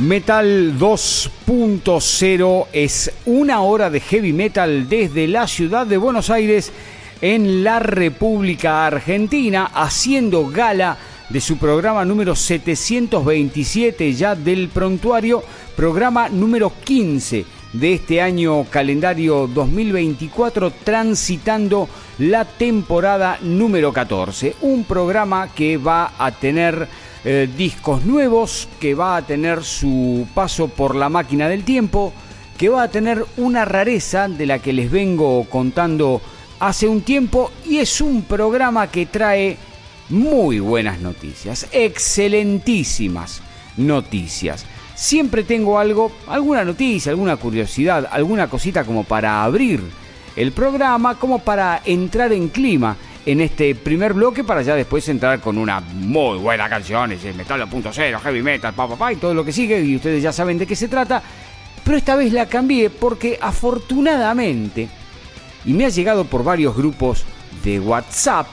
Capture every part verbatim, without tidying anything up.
Metal dos punto cero es una hora de heavy metal desde la ciudad de Buenos Aires en la República Argentina, haciendo gala de su programa número setecientos veintisiete ya del prontuario, programa número quince de este año calendario dos mil veinticuatro, transitando la temporada número catorce. Un programa que va a tener eh, discos nuevos, que va a tener su paso por la máquina del tiempo, que va a tener una rareza de la que les vengo contando hace un tiempo, y es un programa que trae muy buenas noticias, excelentísimas noticias. Siempre tengo algo, alguna noticia, alguna curiosidad, alguna cosita como para abrir el programa, como para entrar en clima en este primer bloque, para ya después entrar con una muy buena canción, es Metal dos punto cero, heavy metal, pa, pa, pa, y todo lo que sigue, y ustedes ya saben de qué se trata. Pero esta vez la cambié porque afortunadamente, y me ha llegado por varios grupos de WhatsApp,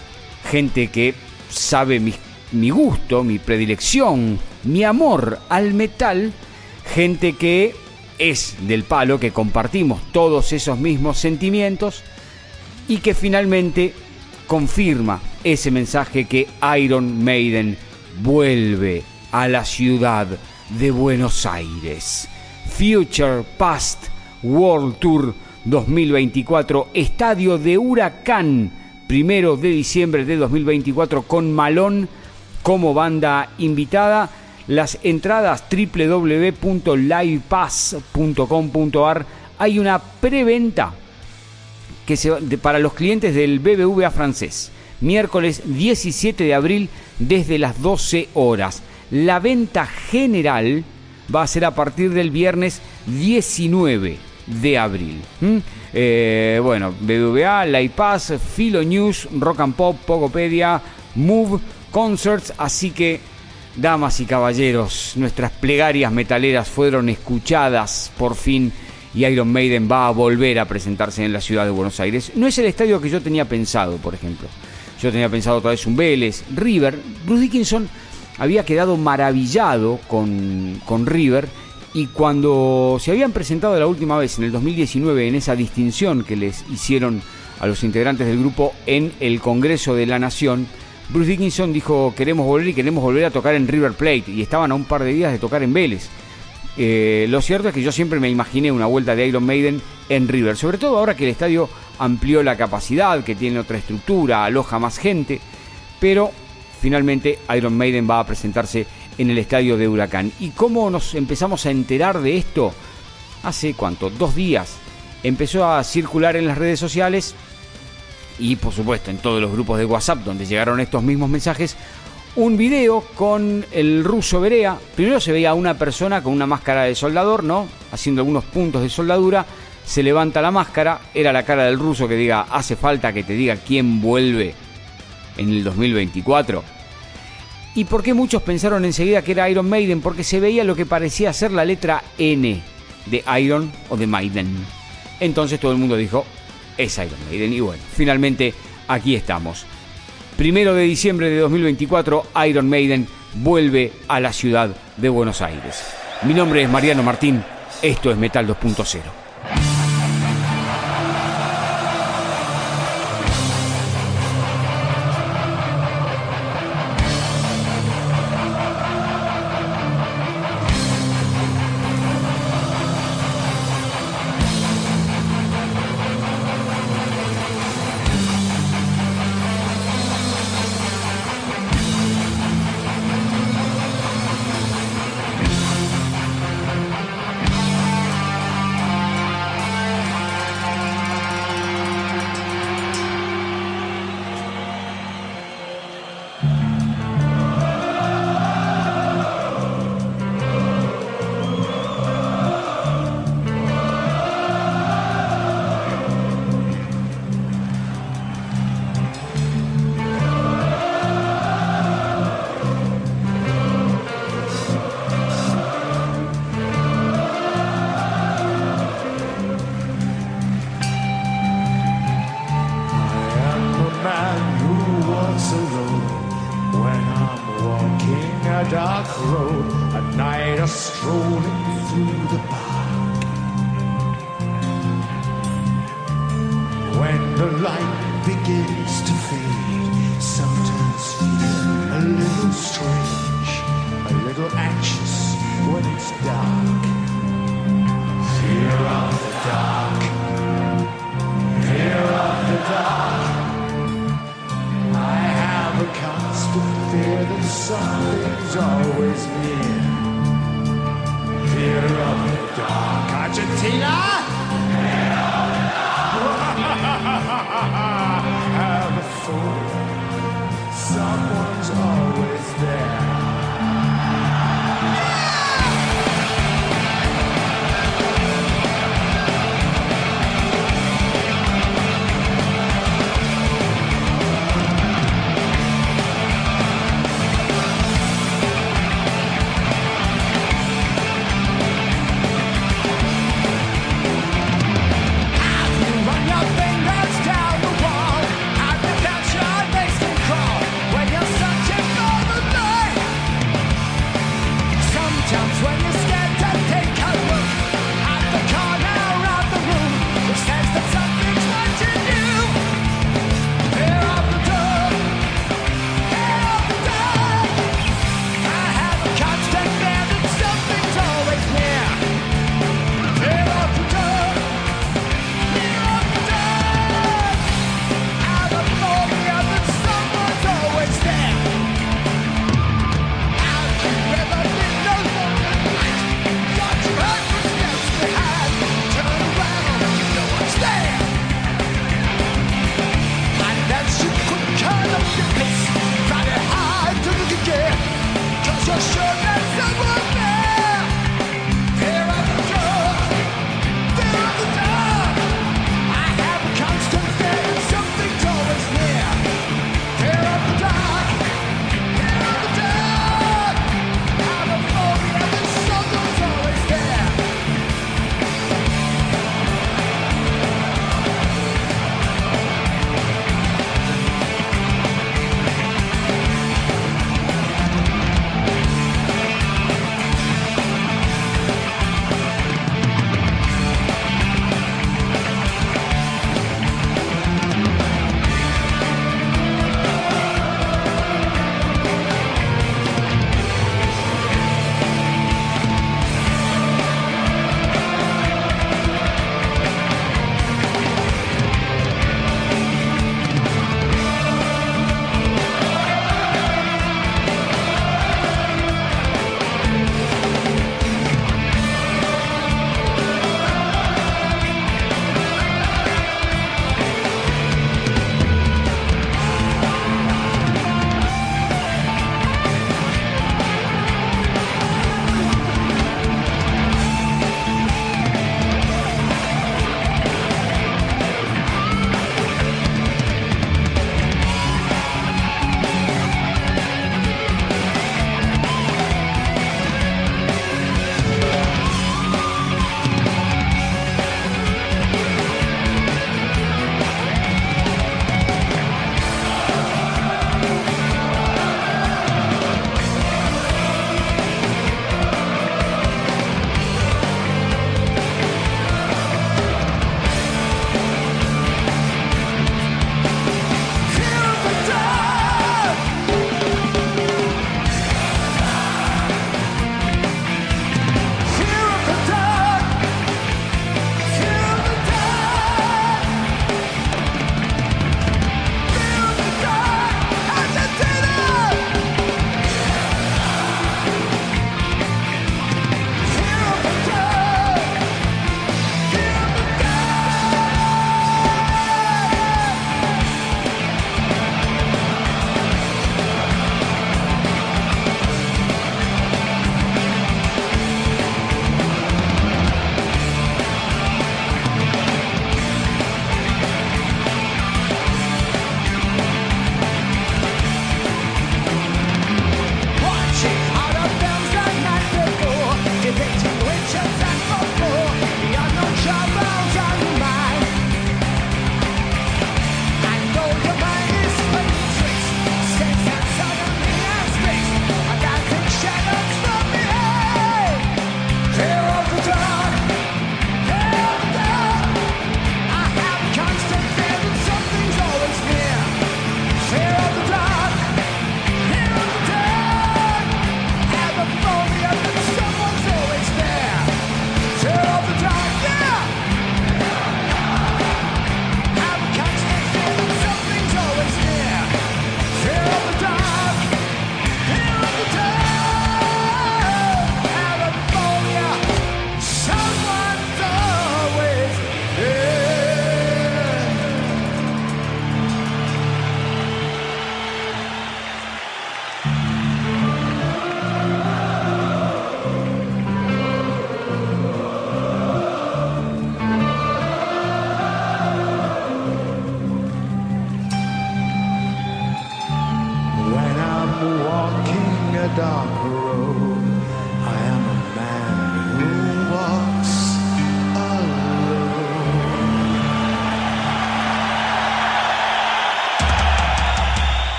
gente que sabe mi, mi gusto, mi predilección, mi amor al metal, gente que es del palo, que compartimos todos esos mismos sentimientos y que finalmente confirma ese mensaje que Iron Maiden vuelve a la ciudad de Buenos Aires. Future Past World Tour dos mil veinticuatro, Estadio de Huracán, primero de diciembre de dos mil veinticuatro, con Malón como banda invitada. Las entradas doble u doble u doble u punto live pass punto com punto a r. Hay una preventa que se, de, para los clientes del B B V A francés, miércoles diecisiete de abril desde las doce horas. La venta general va a ser a partir del viernes diecinueve de abril. ¿Mm? Eh, bueno, B B V A, Live Pass, Philo News, Rock and Pop, Pogopedia, Move, Concerts. Así que, damas y caballeros, nuestras plegarias metaleras fueron escuchadas por fin, y Iron Maiden va a volver a presentarse en la ciudad de Buenos Aires. No es el estadio que yo tenía pensado, por ejemplo. Yo tenía pensado otra vez un Vélez, River. Bruce Dickinson había quedado maravillado con, con River, y cuando se habían presentado la última vez, en el dos mil diecinueve, en esa distinción que les hicieron a los integrantes del grupo en el Congreso de la Nación, Bruce Dickinson dijo: queremos volver y queremos volver a tocar en River Plate, y estaban a un par de días de tocar en Vélez. Eh, lo cierto es que yo siempre me imaginé una vuelta de Iron Maiden en River, sobre todo ahora que el estadio amplió la capacidad, que tiene otra estructura, aloja más gente, pero finalmente Iron Maiden va a presentarse en el estadio de Huracán. ¿Y cómo nos empezamos a enterar de esto? Hace, ¿cuánto? Dos días. Empezó a circular en las redes sociales y, por supuesto, en todos los grupos de WhatsApp donde llegaron estos mismos mensajes, un video con el ruso Berea. Primero se veía a una persona con una máscara de soldador, ¿no?, haciendo algunos puntos de soldadura. Se levanta la máscara, era la cara del ruso que diga: hace falta que te diga quién vuelve en el dos mil veinticuatro. ¿Y por qué muchos pensaron enseguida que era Iron Maiden? Porque se veía lo que parecía ser la letra N de Iron o de Maiden. Entonces todo el mundo dijo: es Iron Maiden. Y bueno, finalmente aquí estamos. Primero de diciembre de dos mil veinticuatro, Iron Maiden vuelve a la ciudad de Buenos Aires. Mi nombre es Mariano Martín. Esto es Metal dos punto cero. light begins to fade, sometimes feel a little strange, a little anxious when it's dark. Fear of the dark, fear of the dark. I have a constant fear that something's always near. Fear of the dark. Argentina! Fear of the dark. Have a fool. Someone's always there. Run your fingers down the wall. Have you got your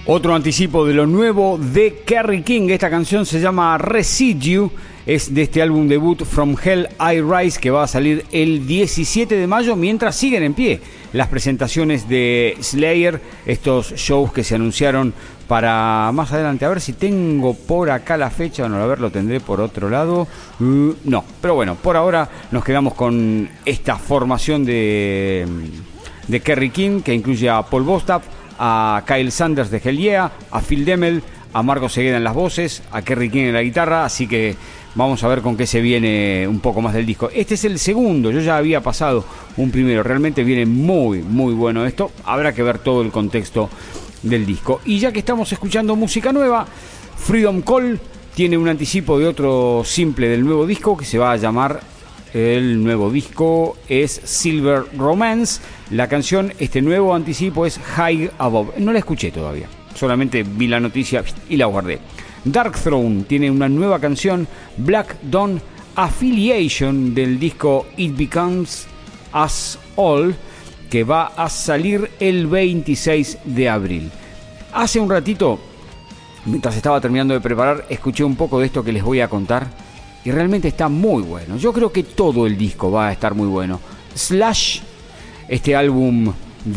Otro anticipo de lo nuevo de Kerry King. Esta canción se llama Residue. Es de este álbum debut From Hell I Rise, que va a salir el diecisiete de mayo, mientras siguen en pie las presentaciones de Slayer, estos shows que se anunciaron para más adelante. A ver si tengo por acá la fecha. Bueno, a ver, lo tendré por otro lado. Uh, no, pero bueno, por ahora nos quedamos con esta formación de, de Kerry King, que incluye a Paul Bostaph, a Kyle Sanders de Hell Yeah, a Phil Demmel, a Marco Segueda en las voces, a Kerry King en la guitarra. Así que vamos a ver con qué se viene un poco más del disco. Este es el segundo, yo ya había pasado un primero. Realmente viene muy, muy bueno esto. Habrá que ver todo el contexto del disco. Y ya que estamos escuchando música nueva, Freedom Call tiene un anticipo de otro simple del nuevo disco que se va a llamar... El nuevo disco es Silver Romance. La canción, este nuevo anticipo es High Above. No la escuché todavía, solamente vi la noticia y la guardé. Dark Throne tiene una nueva canción, Black Dawn Affiliation, del disco It Becomes Us All, que va a salir el veintiséis de abril. Hace un ratito, mientras estaba terminando de preparar, escuché un poco de esto que les voy a contar y realmente está muy bueno. Yo creo que todo el disco va a estar muy bueno. Slash, este álbum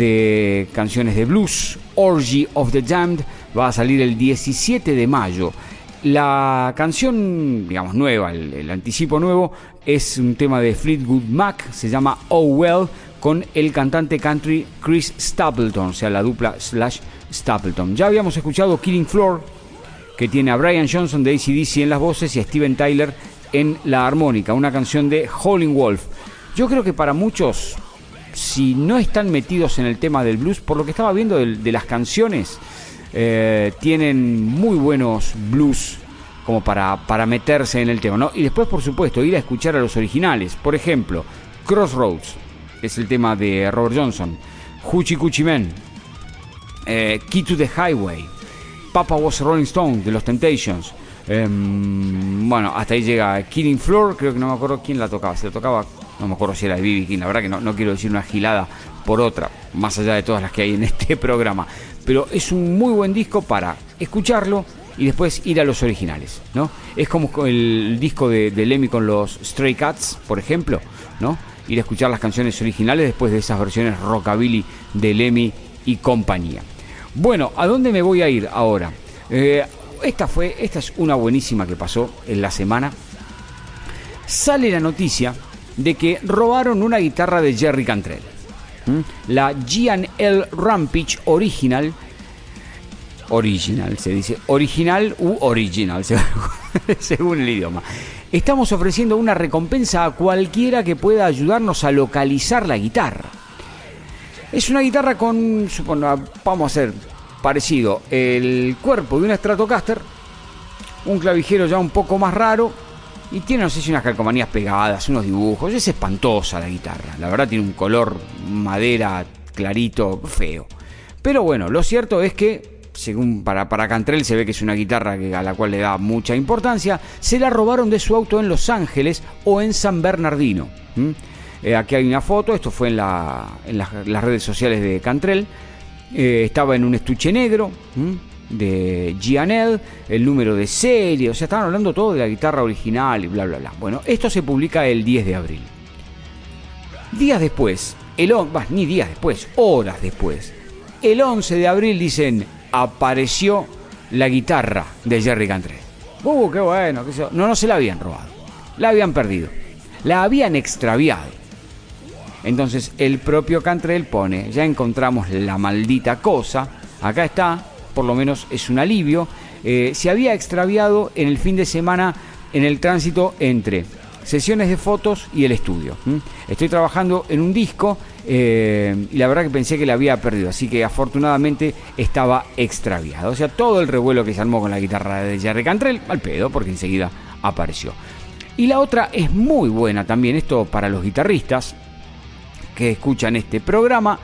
de canciones de blues, Orgy of the Damned, va a salir el diecisiete de mayo. La canción, digamos, nueva, el, el anticipo nuevo, es un tema de Fleetwood Mac, se llama Oh Well, con el cantante country Chris Stapleton, o sea, la dupla Slash Stapleton. Ya habíamos escuchado Killing Floor, que tiene a Brian Johnson de A C D C en las voces y a Steven Tyler en la armónica, una canción de Howlin' Wolf. Yo creo que para muchos, si no están metidos en el tema del blues, por lo que estaba viendo de, de las canciones, eh, tienen muy buenos blues como para, para meterse en el tema, ¿no? Y después, por supuesto, ir a escuchar a los originales. Por ejemplo, Crossroads, es el tema de Robert Johnson, Hoochie Coochie Man, eh, Key to the Highway, Papa Was a Rolling Stone de los Temptations. Eh, bueno, hasta ahí llega Killing Floor, creo que no me acuerdo quién la tocaba. Se la tocaba, no me acuerdo si era de B B King. La verdad que no, no quiero decir una gilada por otra, más allá de todas las que hay en este programa. Pero es un muy buen disco para escucharlo y después ir a los originales, ¿no? Es como el disco de, de Lemmy con los Stray Cats, por ejemplo, ¿no? Ir a escuchar las canciones originales después de esas versiones rockabilly de Lemmy y compañía. Bueno, ¿a dónde me voy a ir ahora? Eh, esta fue, esta es una buenísima que pasó en la semana. Sale la noticia de que robaron una guitarra de Jerry Cantrell, ¿Mm? la G and L Rampage Original. Original se dice, original u original, según el idioma. Estamos ofreciendo una recompensa a cualquiera que pueda ayudarnos a localizar la guitarra. Es una guitarra con, supongo, vamos a hacer parecido, el cuerpo de una Stratocaster, un clavijero ya un poco más raro y tiene, no sé si unas calcomanías pegadas, unos dibujos. Es espantosa la guitarra, la verdad tiene un color madera clarito, feo. Pero bueno, lo cierto es que, según para, para Cantrell se ve que es una guitarra que, a la cual le da mucha importancia. Se la robaron de su auto en Los Ángeles o en San Bernardino. ¿Mm? Eh, aquí hay una foto, esto fue en, la, en las, las redes sociales de Cantrell. Eh, estaba en un estuche negro ¿m? de G and L, el número de serie, o sea, estaban hablando todo de la guitarra original y bla bla bla. Bueno, esto se publica el diez de abril. Días después, el on, bah, ni días después, horas después, el once de abril dicen, apareció la guitarra de Jerry Cantrell. Uh, qué bueno, qué sé yo. No, no se la habían robado, la habían perdido, la habían extraviado. Entonces el propio Cantrell pone, ya encontramos la maldita cosa, acá está, por lo menos es un alivio. Eh, se había extraviado en el fin de semana en el tránsito entre sesiones de fotos y el estudio. ¿Mm? Estoy trabajando en un disco eh, y la verdad que pensé que la había perdido, así que afortunadamente estaba extraviado. O sea, todo el revuelo que se armó con la guitarra de Jerry Cantrell, al pedo, porque enseguida apareció. Y la otra es muy buena también, esto para los guitarristas que escuchan este programa.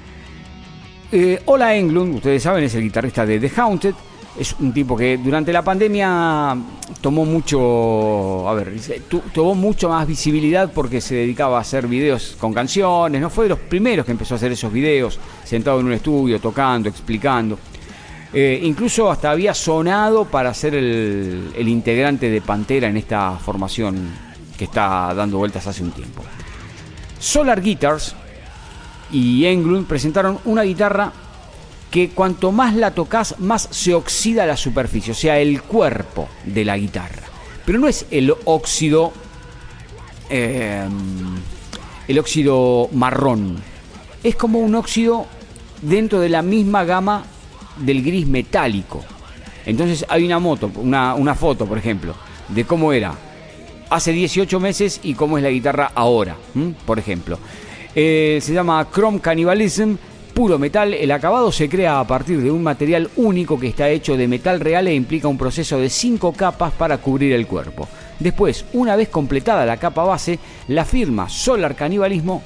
Eh, Ola Englund, ustedes saben, es el guitarrista de The Haunted. Es un tipo que durante la pandemia tomó mucho, a ver, tu, tomó mucho más visibilidad porque se dedicaba a hacer videos con canciones. No fue de los primeros que empezó a hacer esos videos, sentado en un estudio, tocando, explicando. Eh, incluso hasta había sonado para ser el, el integrante de Pantera en esta formación que está dando vueltas hace un tiempo. Solar Guitars y Englund presentaron una guitarra que cuanto más la tocas, más se oxida la superficie, o sea, el cuerpo de la guitarra. Pero no es el óxido, eh, el óxido marrón, es como un óxido dentro de la misma gama del gris metálico. Entonces hay una moto, una, una foto, por ejemplo, de cómo era hace dieciocho meses y cómo es la guitarra ahora, ¿m? Por ejemplo. Eh, se llama Chrome Cannibalism, puro metal. El acabado se crea a partir de un material único que está hecho de metal real e implica un proceso de cinco capas para cubrir el cuerpo. Después, una vez completada la capa base, la firma Solar Cannibalismo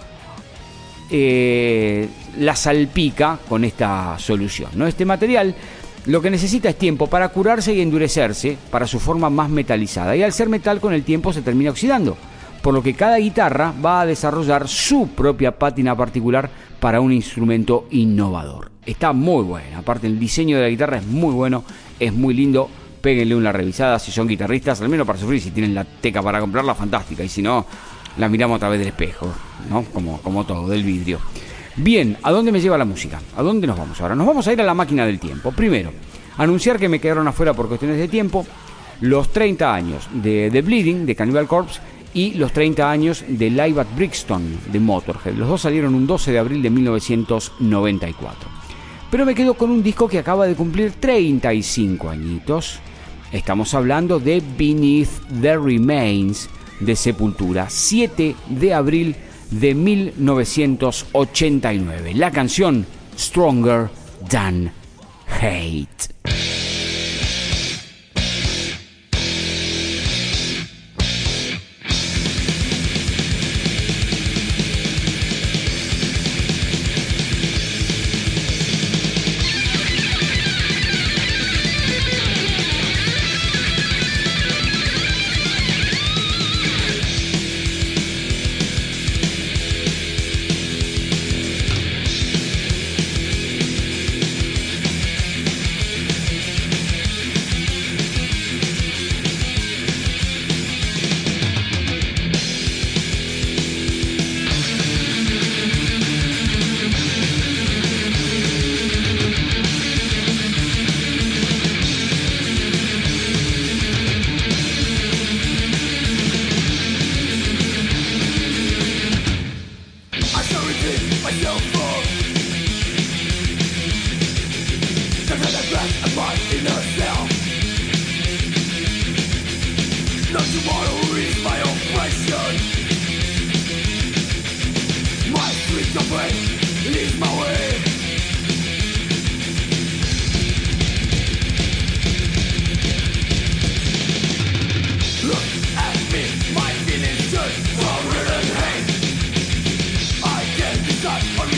eh, la salpica con esta solución, ¿no? Este material lo que necesita es tiempo para curarse y endurecerse para su forma más metalizada, y al ser metal con el tiempo se termina oxidando, por lo que cada guitarra va a desarrollar su propia pátina particular para un instrumento innovador. Está muy buena, aparte el diseño de la guitarra es muy bueno, es muy lindo. Péguenle una revisada si son guitarristas, al menos para sufrir. Si tienen la teca para comprarla, fantástica, y si no, la miramos a través del espejo, ¿no? Como, como todo, del vidrio. Bien, ¿a dónde me lleva la música? ¿A dónde nos vamos ahora? Nos vamos a ir a la máquina del tiempo. Primero, anunciar que me quedaron afuera por cuestiones de tiempo los treinta años de The Bleeding, de Cannibal Corpse, y los treinta años de Live at Brixton, de Motorhead. Los dos salieron un doce de abril de mil novecientos noventa y cuatro. Pero me quedo con un disco que acaba de cumplir treinta y cinco añitos. Estamos hablando de Beneath the Remains, de Sepultura, siete de abril de mil novecientos ochenta y nueve. La canción Stronger Than Hate.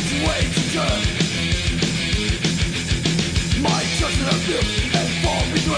And fall between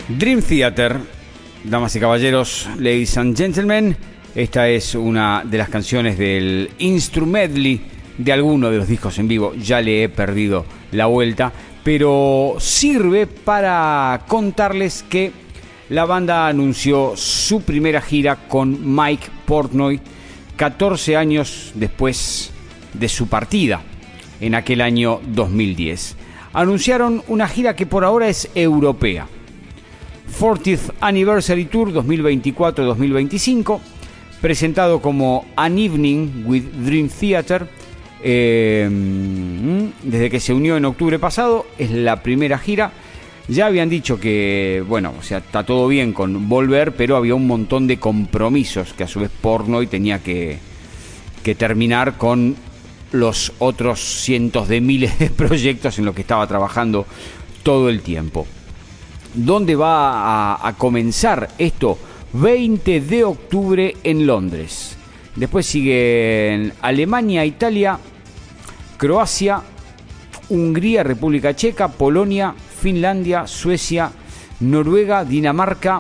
Dream Theater, damas y caballeros, ladies and gentlemen, esta es una de las canciones del instrumedley de alguno de los discos en vivo. Ya le he perdido la vuelta, pero sirve para contarles que la banda anunció su primera gira con Mike Portnoy catorce años después de su partida, en aquel año dos mil diez. Anunciaron una gira que por ahora es europea. cuarentieth Anniversary Tour dos mil veinticuatro dos mil veinticinco, presentado como An Evening with Dream Theater. Eh, desde que se unió en octubre pasado, es la primera gira. Ya habían dicho que, bueno, o sea, está todo bien con volver, pero había un montón de compromisos que a su vez Portnoy tenía que, que terminar con los otros cientos de miles de proyectos en los que estaba trabajando todo el tiempo. ¿Dónde va a, a comenzar esto? veinte de octubre en Londres. Después siguen Alemania, Italia, Croacia, Hungría, República Checa, Polonia, Finlandia, Suecia, Noruega, Dinamarca,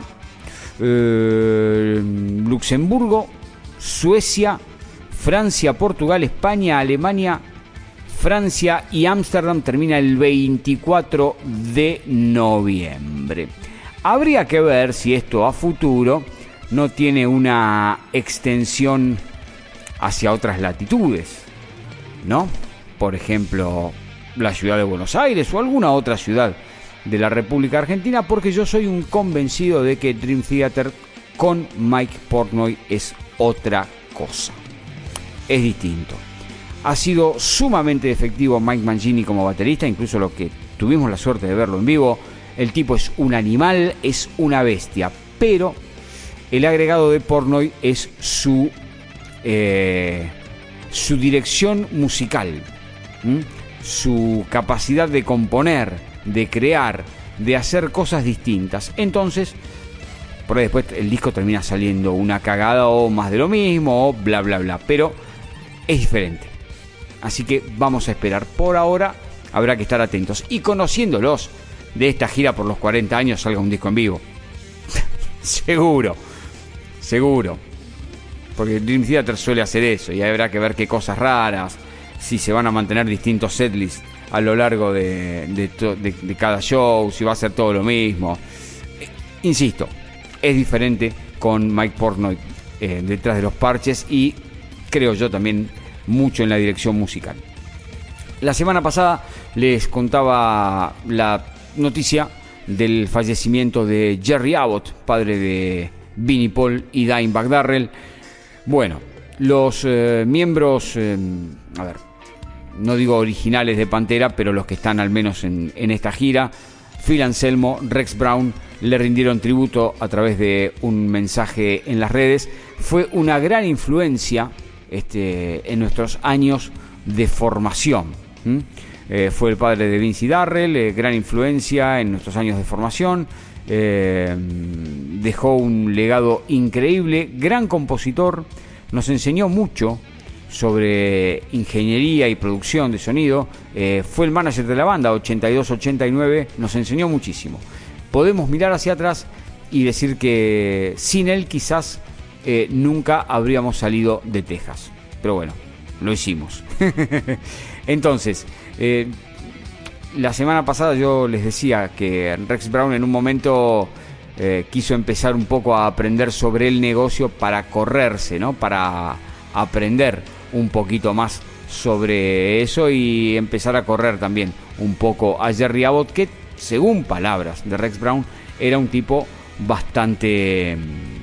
eh, Luxemburgo, Suecia, Francia, Portugal, España, Alemania, Francia y Ámsterdam. Termina el veinticuatro de noviembre. Habría que ver si esto a futuro no tiene una extensión hacia otras latitudes, ¿no? Por ejemplo, la ciudad de Buenos Aires o alguna otra ciudad de la República Argentina, porque yo soy un convencido de que Dream Theater con Mike Portnoy es otra cosa. Es distinto. Ha sido sumamente efectivo Mike Mangini como baterista, incluso lo que tuvimos la suerte de verlo en vivo. El tipo es un animal, es una bestia, pero el agregado de Portnoy es su, eh, su dirección musical, ¿m? Su capacidad de componer, de crear, de hacer cosas distintas. Entonces, por ahí después el disco termina saliendo una cagada o más de lo mismo, o bla bla bla, pero es diferente. Así que vamos a esperar. Por ahora habrá que estar atentos. Y conociéndolos, de esta gira por los cuarenta años salga un disco en vivo. Seguro, seguro. Porque Dream Theater suele hacer eso, y habrá que ver qué cosas raras, si se van a mantener distintos setlists a lo largo de, de, de, de cada show, si va a ser todo lo mismo. Eh, insisto, es diferente con Mike Portnoy eh, detrás de los parches, y creo yo también mucho en la dirección musical. La semana pasada les contaba la noticia del fallecimiento de Jerry Abbott, padre de Vinnie Paul y Dimebag Darrell. Bueno, los eh, miembros, eh, a ver, no digo originales de Pantera, pero los que están al menos en, en esta gira, Phil Anselmo, Rex Brown, le rindieron tributo a través de un mensaje en las redes. Fue una gran influencia este, en nuestros años de formación. ¿Mm? Eh, fue el padre de Vince Darrell, eh, gran influencia en nuestros años de formación. Eh, dejó un legado increíble, gran compositor, nos enseñó mucho sobre ingeniería y producción de sonido. Eh, fue el manager de la banda ochenta y dos ochenta y nueve, nos enseñó muchísimo. Podemos mirar hacia atrás y decir que sin él quizás eh, nunca habríamos salido de Texas, pero bueno, lo hicimos. Entonces, eh, la semana pasada yo les decía que Rex Brown en un momento eh, quiso empezar un poco a aprender sobre el negocio para correrse, ¿no? Para aprender un poquito más sobre eso y empezar a correr también un poco a Jerry Abbott, que según palabras de Rex Brown era un tipo bastante,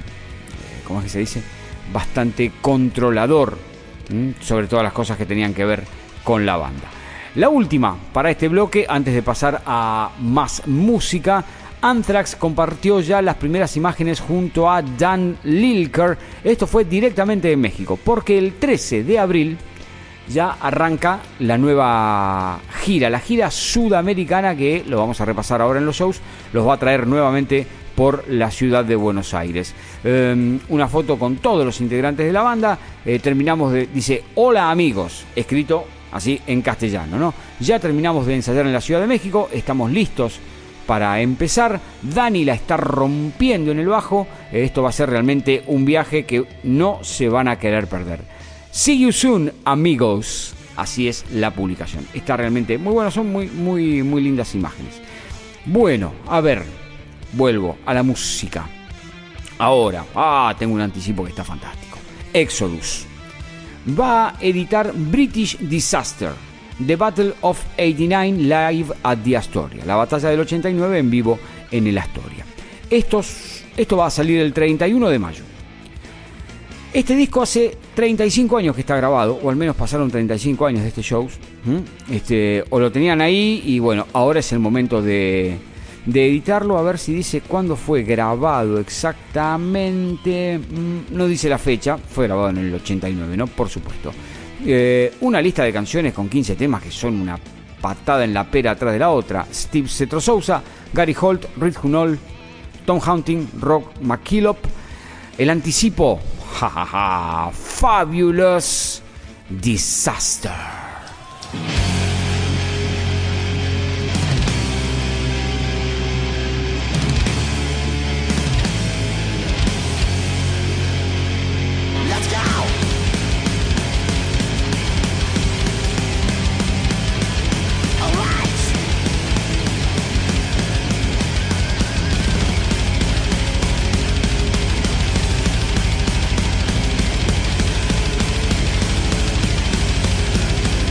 ¿cómo es que se dice? Bastante controlador, ¿m? Sobre todas las cosas que tenían que ver con la banda. La última para este bloque, antes de pasar a más música. Anthrax compartió ya las primeras imágenes junto a Dan Lilker. Esto fue directamente de México, porque el trece de abril ya arranca la nueva gira, la gira sudamericana, que lo vamos a repasar ahora en los shows. Los va a traer nuevamente por la ciudad de Buenos Aires. Eh, una foto con todos los integrantes de la banda. Eh, terminamos de, dice, hola amigos, escrito así en castellano, ¿no? Ya terminamos de ensayar en la Ciudad de México, estamos listos para empezar. Dani la está rompiendo en el bajo. Esto va a ser realmente un viaje que no se van a querer perder. See you soon, amigos. Así es la publicación. Está realmente muy bueno, son muy, muy, muy lindas imágenes. Bueno, a ver, vuelvo a la música. Ahora, ah, tengo un anticipo que está fantástico. Exodus va a editar British Disaster, The Battle of ochenta y nueve Live at the Astoria, la batalla del ochenta y nueve en vivo en el Astoria. Estos, esto va a salir el treinta y uno de mayo. Este disco hace treinta y cinco años que está grabado, o al menos pasaron treinta y cinco años de este show. ¿Mm? Este, o lo tenían ahí y bueno, ahora es el momento de, de editarlo. A ver si dice cuándo fue grabado exactamente. Mm, no dice la fecha, fue grabado en el ochenta y nueve, ¿no? Por supuesto. Eh, una lista de canciones con quince temas que son una patada en la pera atrás de la otra. Steve Setrosousa, Gary Holt, Rick Hunoll, Tom Hunting, Rock McKillop. El anticipo, jajaja, Fabulous Disaster. Let's go.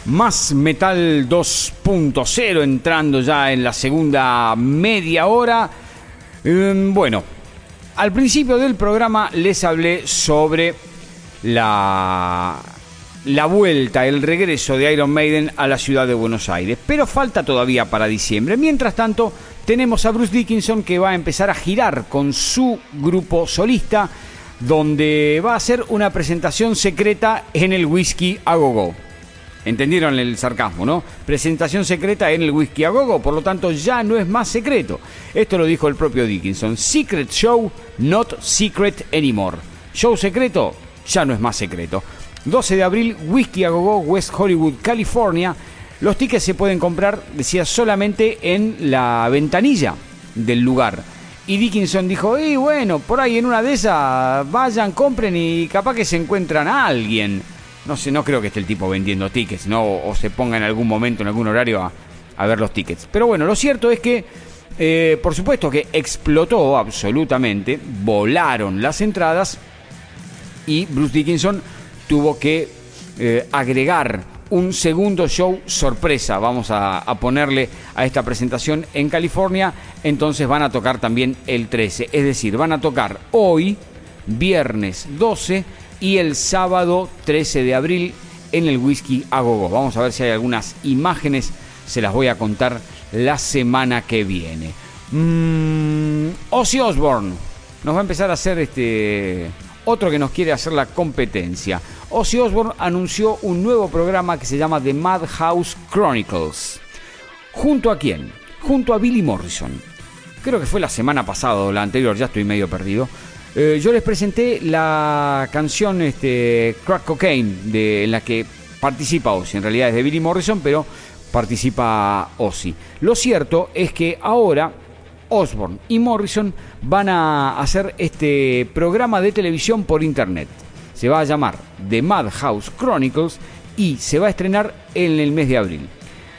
Más Metal dos punto cero, entrando ya en la segunda media hora. Um, bueno, al principio del programa les hablé sobre la, la vuelta, el regreso de Iron Maiden a la ciudad de Buenos Aires. Pero falta todavía para diciembre. Mientras tanto, tenemos a Bruce Dickinson, que va a empezar a girar con su grupo solista, donde va a hacer una presentación secreta en el Whisky a Go Go. ¿Entendieron el sarcasmo, no? Presentación secreta en el Whisky a Go Go, por lo tanto ya no es más secreto. Esto lo dijo el propio Dickinson. Secret show, not secret anymore. Show secreto, ya no es más secreto. doce de abril, Whisky a Go Go, West Hollywood, California. Los tickets se pueden comprar, decía, solamente en la ventanilla del lugar. Y Dickinson dijo, y bueno, por ahí en una de esas vayan, compren y capaz que se encuentran a alguien. No sé, no creo que esté el tipo vendiendo tickets, ¿no? O, o se ponga en algún momento, en algún horario, a, a ver los tickets. Pero bueno, lo cierto es que, eh, por supuesto que explotó absolutamente, volaron las entradas y Bruce Dickinson tuvo que eh, agregar un segundo show sorpresa, vamos a, a ponerle a esta presentación en California. Entonces van a tocar también el trece, es decir, van a tocar hoy, viernes doce, y el sábado trece de abril en el Whisky a Go Go. Vamos a ver si hay algunas imágenes, se las voy a contar la semana que viene. Mm, Ozzy Osbourne nos va a empezar a hacer este otro que nos quiere hacer la competencia. Ozzy Osbourne anunció un nuevo programa que se llama The Madhouse Chronicles. ¿Junto a quién? Junto a Billy Morrison. Creo que fue la semana pasada o la anterior, ya estoy medio perdido. Eh, yo les presenté la canción este, Crack Cocaine, de, en la que participa Ozzy. En realidad es de Billy Morrison, pero participa Ozzy. Lo cierto es que ahora Osbourne y Morrison van a hacer este programa de televisión por internet. Se va a llamar The Madhouse Chronicles y se va a estrenar en el mes de abril.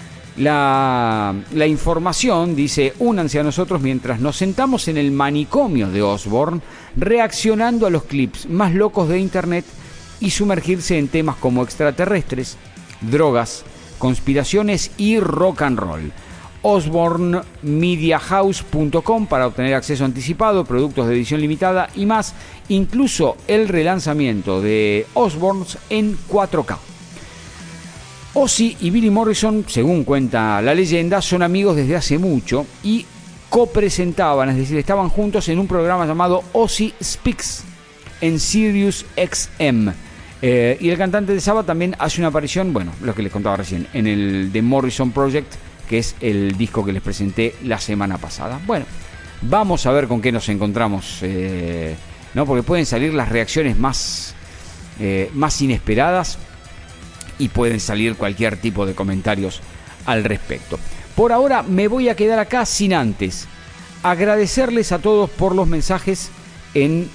La, la información dice: únanse a nosotros mientras nos sentamos en el manicomio de Osbourne, reaccionando a los clips más locos de internet y sumergirse en temas como extraterrestres, drogas, conspiraciones y rock and roll. Osbourne Media House punto com para obtener acceso anticipado, productos de edición limitada y más, incluso el relanzamiento de Osbourne en cuatro K. Ozzy y Billy Morrison, según cuenta la leyenda, son amigos desde hace mucho y copresentaban, es decir, estaban juntos en un programa llamado Ozzy Speaks en Sirius X M. Eh, y el cantante de Sabbath también hace una aparición, bueno, lo que les contaba recién, en el The Morrison Project, que es el disco que les presenté la semana pasada. Bueno, vamos a ver con qué nos encontramos, eh, ¿no? Porque pueden salir las reacciones más, eh, más inesperadas y pueden salir cualquier tipo de comentarios al respecto. Por ahora me voy a quedar acá sin antes agradecerles a todos por los mensajes en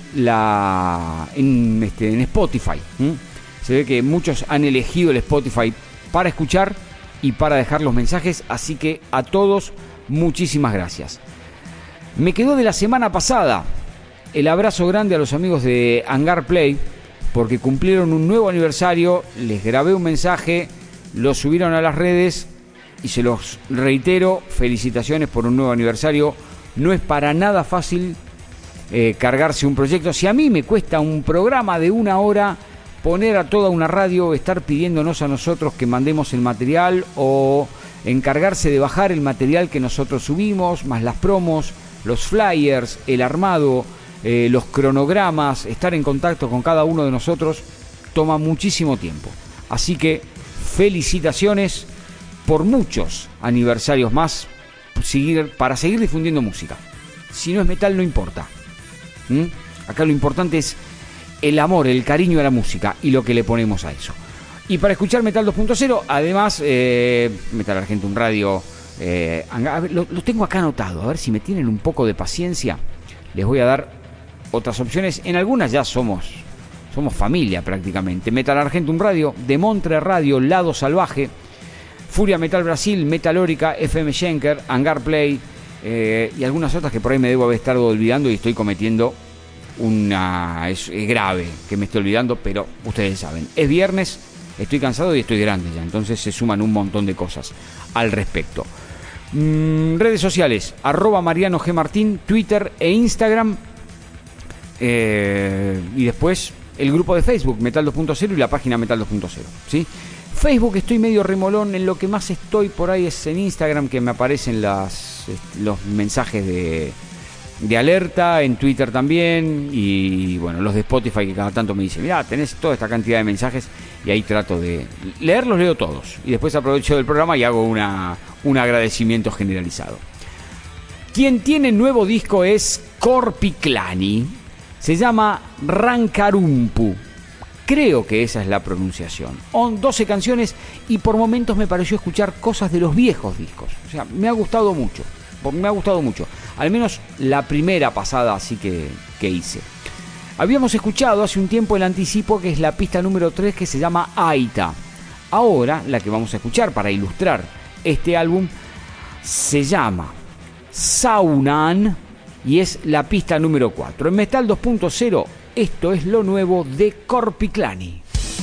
la en, este, en Spotify. ¿Mm? Se ve que muchos han elegido el Spotify para escuchar y para dejar los mensajes, así que a todos muchísimas gracias. Me quedó de la semana pasada el abrazo grande a los amigos de Hangar Play, porque cumplieron un nuevo aniversario. Les grabé un mensaje, lo subieron a las redes y se los reitero, felicitaciones por un nuevo aniversario. No es para nada fácil eh, cargarse un proyecto. Si a mí me cuesta un programa de una hora poner a toda una radio, estar pidiéndonos a nosotros que mandemos el material o encargarse de bajar el material que nosotros subimos, más las promos, los flyers, el armado, Eh, los cronogramas, estar en contacto con cada uno de nosotros, toma muchísimo tiempo. Así que felicitaciones por muchos aniversarios más, seguir, para seguir difundiendo música. Si no es metal, no importa. ¿Mm? Acá lo importante es el amor, el cariño a la música y lo que le ponemos a eso. Y para escuchar Metal dos punto cero, además, eh, Metal Argentum Radio, eh, lo, lo tengo acá anotado, a ver si me tienen un poco de paciencia. Les voy a dar otras opciones. En algunas ya somos somos familia prácticamente. Metal Argentum Radio, De Montre Radio, Lado Salvaje, Furia Metal Brasil, Metalórica, F M Schenker, Hangar Play, eh, y algunas otras que por ahí me debo haber estado olvidando y estoy cometiendo una... Es, es grave que me esté olvidando, pero ustedes saben. Es viernes, estoy cansado y estoy grande ya, entonces se suman un montón de cosas al respecto. Mm, redes sociales, arroba Mariano G. Martín, Twitter e Instagram, eh, y después el grupo de Facebook Metal dos punto cero y la página Metal dos punto cero, ¿sí? Facebook estoy medio remolón, en lo que más estoy por ahí es en Instagram, que me aparecen las, los mensajes de, de alerta, en Twitter también, y bueno, los de Spotify que cada tanto me dicen, mirá, tenés toda esta cantidad de mensajes, y ahí trato de leerlos, leo todos, y después aprovecho del programa y hago una, un agradecimiento generalizado. Quien tiene nuevo disco es Korpiklani, se llama Rankarumpu. Creo que esa es la pronunciación. Son doce canciones y por momentos me pareció escuchar cosas de los viejos discos. O sea, me ha gustado mucho. Me ha gustado mucho. Al menos la primera pasada así que, que hice. Habíamos escuchado hace un tiempo el anticipo, que es la pista número tres, que se llama Aita. Ahora, la que vamos a escuchar para ilustrar este álbum, se llama Saunan y es la pista número cuatro. En Metal dos punto cero, esto es lo nuevo de Korpiklani.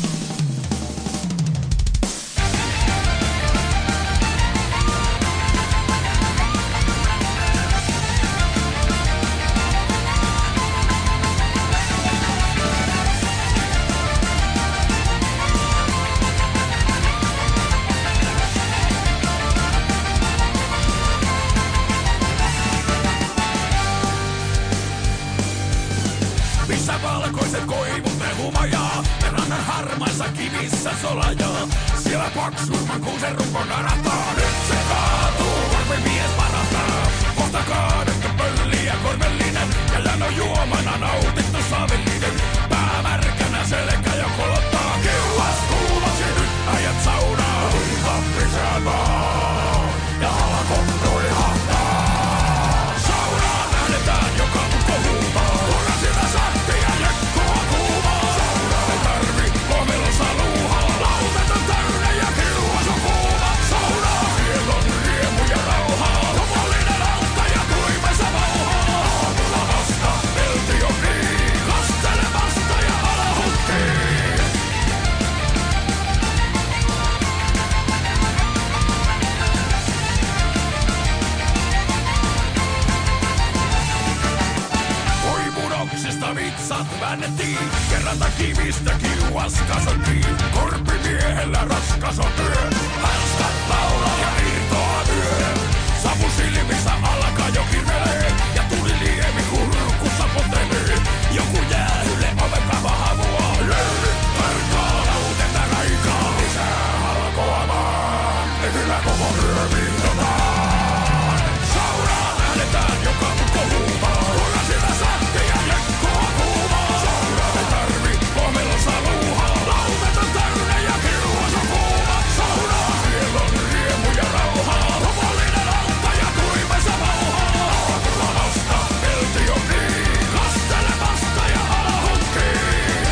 Paksulman kuusen runko narahtaa. Nyt se kaatuu, harvi mies parahtaa. Kohta kaadettu pölli ja korvellinen. Kellään on juomana nautittu saavillinen. Pää märkänä selkä jo kolottaa. Kiuas kuuloksi nyt äijät saunaa. Tappiseen vaan ja halko roihahtaa. Saunaa lähdetään joka ukko huutaa. Turra sitä sahtia jekkoa kuumaa. Saunaa ei tarvi komelossa luuhaa. Lautet on täynnä ja kiuas on kuuma. Saunaa siellä on riemu ja rauhaa. Lopullinen auttaja tuimessa vauhaa. Aamulla vasta pelti on niin. Kastele vasta ja ala hukkiin. Koivunoksista vitsat väännettiin. Kerrata kivistä kiuas kasottiin. Korppimiehellä raskas on työ. Hanskat laulaa ja irtoaa työ. Savu silmissä alkaa jo kirvelee. Ja tuli liemi kurkussa potelee. Joku jäähylle oven kava havuaa. Löydy tarkaa, lauteta raikaa. Lisää halkoa vaan. Ei kyllä koko ryöminnotaan. Saunaa lähdetään joka ukko huumaa. Turra sitä sahtia jekkoa kuumaa. Saunaa ei tarvi komelossa luuhaa. Lautet on täynnä ja kiuas on kuuma. Saunaa siellä on riemu ja rauhaa. Lopullinen auttaja tuimessa vauhaa. Aamulla vasta pelti on niin. Kastele vasta ja ala hukkiin.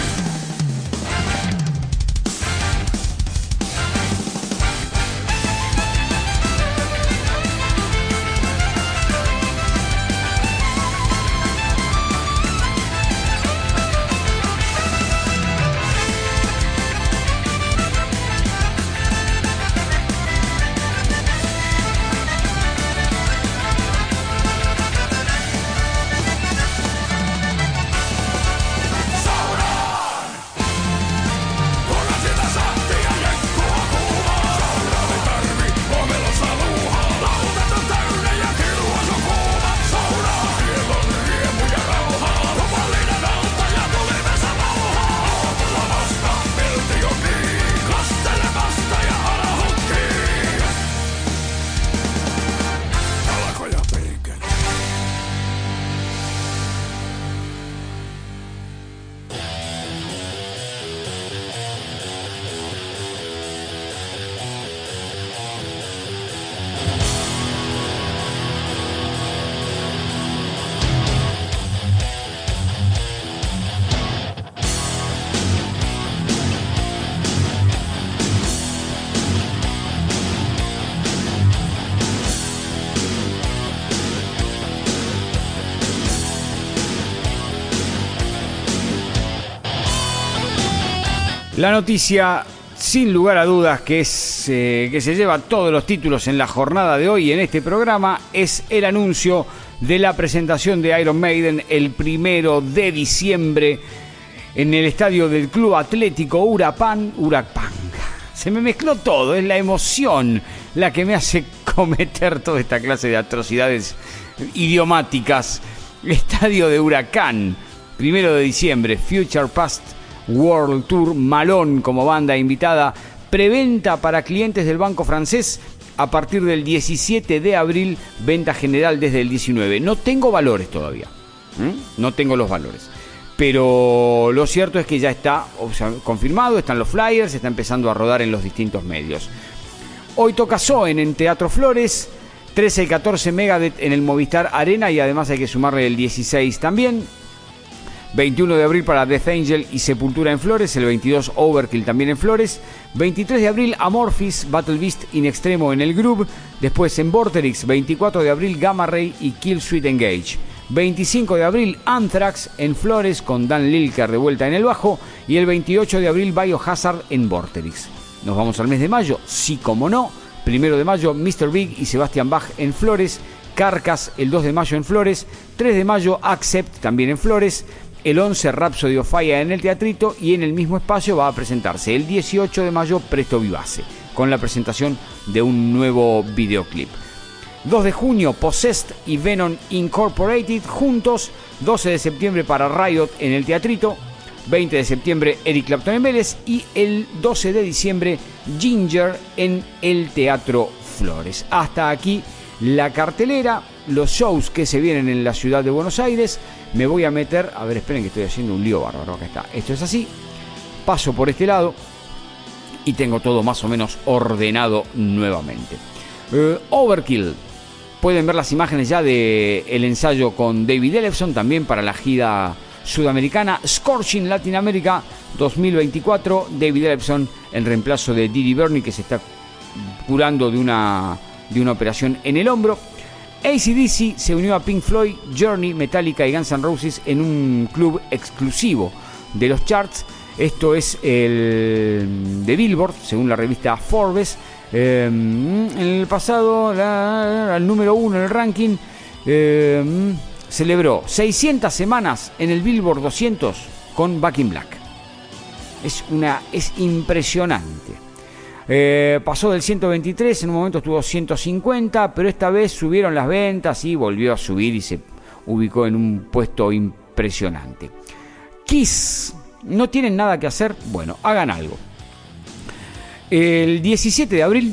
Saunaan! Turra sitä sahtia jekkoa kuumaa. Saunaa ei tarvi komelossa luuhaa. Lautet on täynnä ja kiuas on kuuma. Saunaa siellä on riemu ja rauhaa. Lopullinen auttaja tulimessa vauhaa. Aamulla vasta pelti on niin. Kastele vasta ja ala hukkiin. Jalkoja peikellä. La noticia sin lugar a dudas que es eh, que se lleva todos los títulos en la jornada de hoy en este programa, es el anuncio de la presentación de Iron Maiden el primero de diciembre en el estadio del Club Atlético Huracán. Huracán. Se me mezcló todo, es la emoción la que me hace cometer toda esta clase de atrocidades idiomáticas. Estadio de Huracán, primero de diciembre, Future Past World Tour, Malón como banda invitada, preventa para clientes del Banco Francés a partir del diecisiete de abril, venta general desde el diecinueve. No tengo valores todavía, ¿Mm? no tengo los valores, pero lo cierto es que ya está, o sea, confirmado, están los flyers, está empezando a rodar en los distintos medios. Hoy toca Soen en Teatro Flores, trece y catorce Megadeth en el Movistar Arena y además hay que sumarle el dieciséis también. veintiuno de abril para Death Angel y Sepultura en Flores, el veintidós Overkill también en Flores, veintitrés de abril Amorphis, Battle Beast in Extremo en el Groove, después en Vorterix, veinticuatro de abril Gamma Ray y Killswitch Engage, veinticinco de abril Anthrax en Flores con Dan Lilker de vuelta en el bajo y el veintiocho de abril Biohazard en Vorterix. Nos vamos al mes de mayo, sí como no, primero de mayo mister Big y Sebastian Bach en Flores, Carcass el dos de mayo en Flores, tres de mayo Accept también en Flores, el once Rhapsody of Fire en el Teatrito y en el mismo espacio va a presentarse el dieciocho de mayo Presto Vivace con la presentación de un nuevo videoclip. dos de junio Possessed y Venom Incorporated juntos, doce de septiembre para Riot en el Teatrito, veinte de septiembre Eric Clapton en Vélez y el doce de diciembre Ginger en el Teatro Flores. Hasta aquí la cartelera, los shows que se vienen en la ciudad de Buenos Aires. Me voy a meter, a ver, esperen que estoy haciendo un lío bárbaro, acá está, esto es así, paso por este lado y tengo todo más o menos ordenado nuevamente. uh, Overkill, pueden ver las imágenes ya del ensayo con David Ellefson, también para la gira sudamericana. Scorching Latinoamérica dos mil veinticuatro, David Ellefson en reemplazo de Didi Burney, que se está curando de una, de una operación en el hombro. A C D C se unió a Pink Floyd, Journey, Metallica y Guns N' Roses en un club exclusivo de los charts. Esto es el de Billboard, según la revista Forbes. Eh, en el pasado, la, el número uno en el ranking, eh, celebró seiscientas semanas en el Billboard doscientos con Back in Black. Es, una, es impresionante. Eh, pasó del ciento veintitrés, en un momento estuvo ciento cincuenta, pero esta vez subieron las ventas y volvió a subir y se ubicó en un puesto impresionante. Kiss, ¿no tienen nada que hacer? Bueno, hagan algo. El diecisiete de abril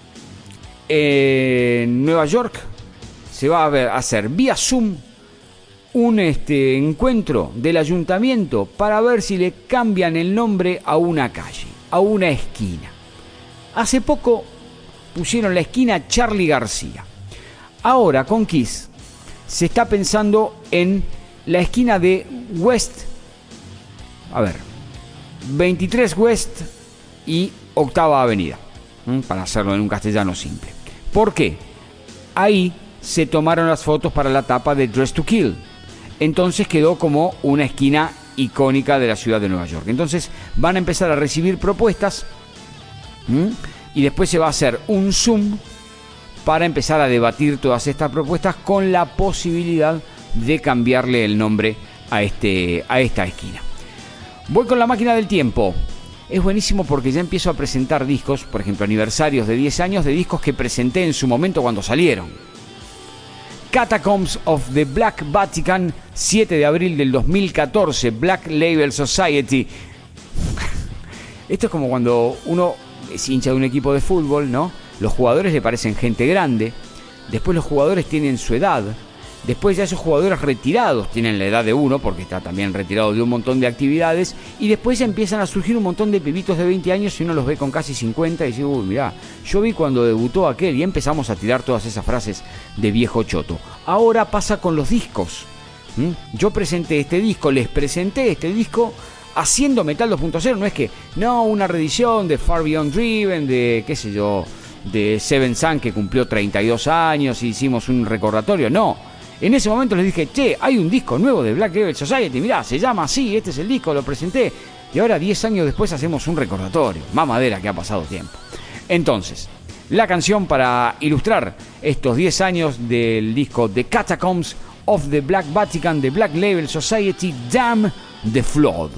en Nueva York se va a, ver, a hacer vía Zoom un este, encuentro del ayuntamiento para ver si le cambian el nombre a una calle, a una esquina. Hace poco pusieron la esquina Charly García. Ahora con Kiss se está pensando en la esquina de West, a ver, veintitrés West y Octava Avenida, ¿m? para hacerlo en un castellano simple. ¿Por qué? Ahí se tomaron las fotos para la tapa de Dress to Kill. Entonces quedó como una esquina icónica de la ciudad de Nueva York. Entonces van a empezar a recibir propuestas, ¿Mm? y después se va a hacer un Zoom para empezar a debatir todas estas propuestas con la posibilidad de cambiarle el nombre a, este, a esta esquina. Voy con la máquina del tiempo. Es buenísimo porque ya empiezo a presentar discos, por ejemplo, aniversarios de diez años de discos que presenté en su momento cuando salieron. Catacombs of the Black Vatican, siete de abril del dos mil catorce, Black Label Society. Esto es como cuando uno es hincha de un equipo de fútbol, ¿no? Los jugadores le parecen gente grande, después los jugadores tienen su edad, después ya esos jugadores retirados tienen la edad de uno, porque está también retirado de un montón de actividades, y después ya empiezan a surgir un montón de pibitos de veinte años y uno los ve con casi cincuenta y dice, uy, mirá, yo vi cuando debutó aquel, y empezamos a tirar todas esas frases de viejo choto. Ahora pasa con los discos. ¿Mm? Yo presenté este disco, les presenté este disco haciendo Metal dos punto cero, no es que, no, una reedición de Far Beyond Driven, de, qué sé yo, de Seven Sun que cumplió treinta y dos años y hicimos un recordatorio, no. En ese momento les dije, che, hay un disco nuevo de Black Label Society, mirá, se llama así, este es el disco, lo presenté. Y ahora, diez años después, hacemos un recordatorio. Más madera que ha pasado tiempo. Entonces, la canción para ilustrar estos diez años del disco The Catacombs of the Black Vatican de Black Label Society, Damn the Flood.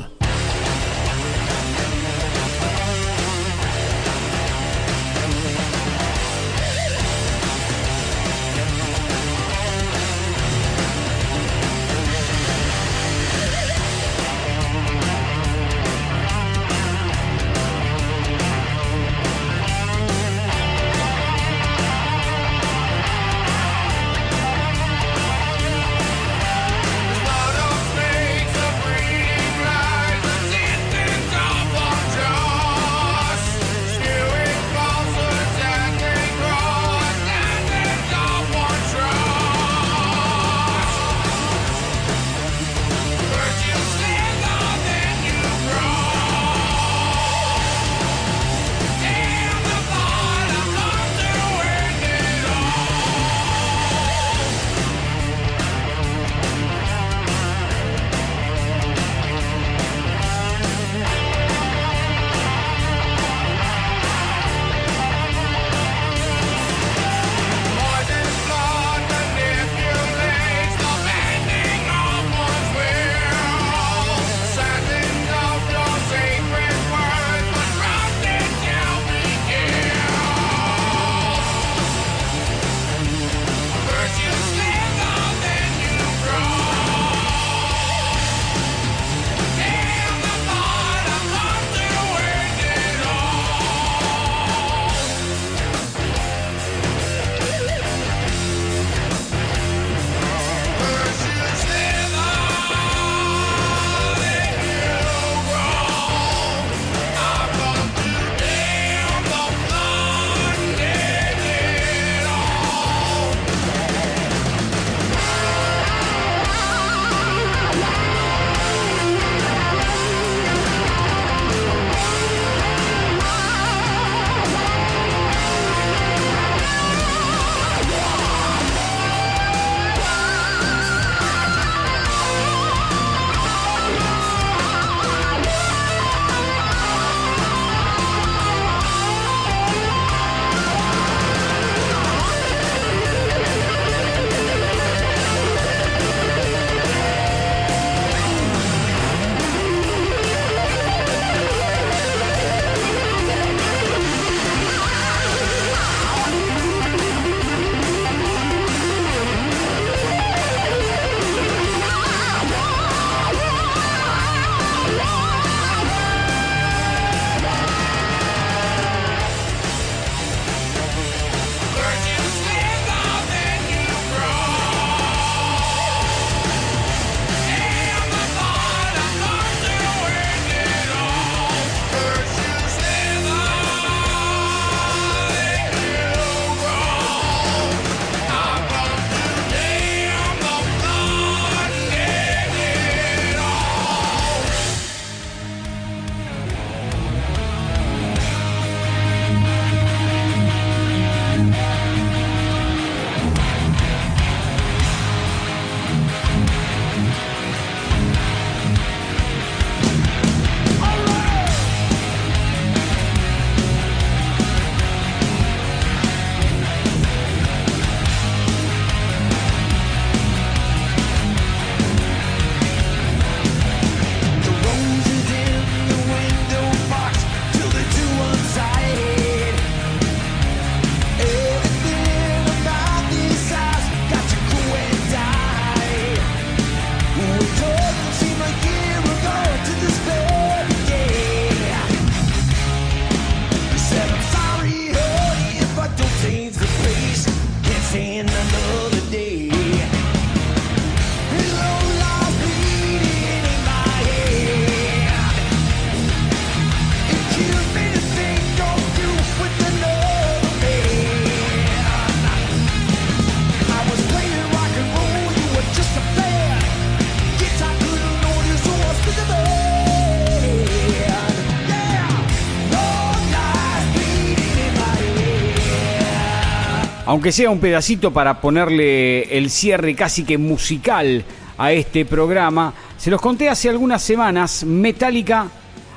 aunque sea un pedacito para ponerle el cierre casi que musical a este programa, se los conté hace algunas semanas, Metallica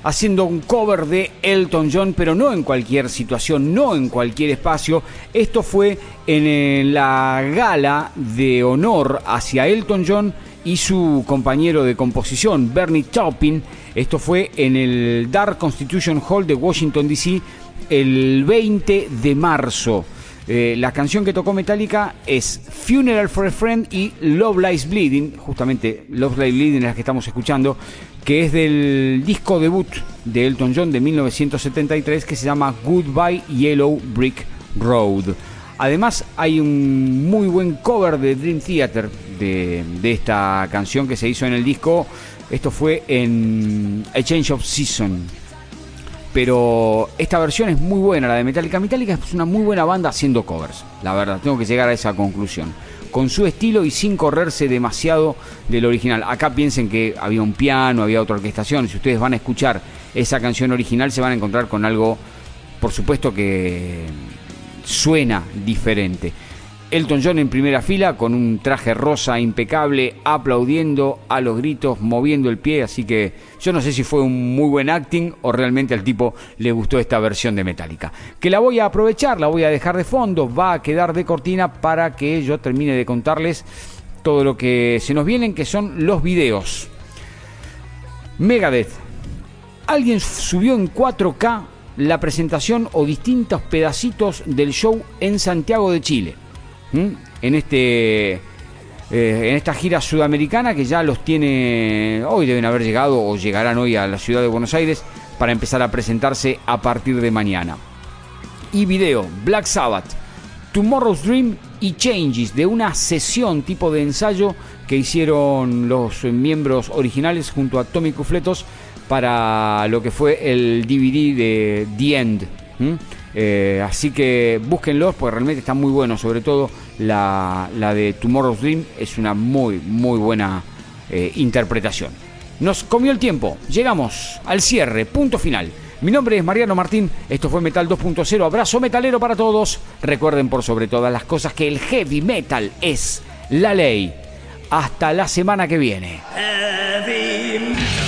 haciendo un cover de Elton John, pero no en cualquier situación, no en cualquier espacio. Esto fue en la gala de honor hacia Elton John y su compañero de composición, Bernie Taupin. Esto fue en el Dark Constitution Hall de Washington, D C, el veinte de marzo. Eh, la canción que tocó Metallica es Funeral for a Friend y Love Lies Bleeding, justamente Love Lies Bleeding es la que estamos escuchando, que es del disco debut de Elton John de mil novecientos setenta y tres, que se llama Goodbye Yellow Brick Road. Además hay un muy buen cover de Dream Theater de, de esta canción que se hizo en el disco. Esto fue en A Change of Season. Pero esta versión es muy buena, la de Metallica. Metallica es una muy buena banda haciendo covers, la verdad, tengo que llegar a esa conclusión. Con su estilo y sin correrse demasiado del original. Acá piensen que había un piano, había otra orquestación. Si ustedes van a escuchar esa canción original, se van a encontrar con algo, por supuesto, que suena diferente. Elton John en primera fila con un traje rosa impecable, aplaudiendo a los gritos, moviendo el pie, así que yo no sé si fue un muy buen acting o realmente al tipo le gustó esta versión de Metallica. Que la voy a aprovechar, la voy a dejar de fondo, va a quedar de cortina para que yo termine de contarles todo lo que se nos vienen, que son los videos. Megadeth. Alguien subió en cuatro K la presentación o distintos pedacitos del show en Santiago de Chile. ¿Mm? En este eh, en esta gira sudamericana, que ya los tiene, hoy deben haber llegado o llegarán hoy a la ciudad de Buenos Aires para empezar a presentarse a partir de mañana. Y video, Black Sabbath, Tomorrow's Dream y Changes, de una sesión tipo de ensayo que hicieron los miembros originales junto a Tommy Cufletos para lo que fue el D V D de The End. ¿Mm? Eh, así que búsquenlos porque realmente está muy bueno, sobre todo la, la de Tomorrow's Dream es una muy muy buena eh, interpretación. Nos comió el tiempo, llegamos al cierre, punto final. Mi nombre es Mariano Martín, esto fue Metal dos punto cero, abrazo metalero para todos. Recuerden por sobre todas las cosas que el heavy metal es la ley. Hasta la semana que viene. Heavy metal.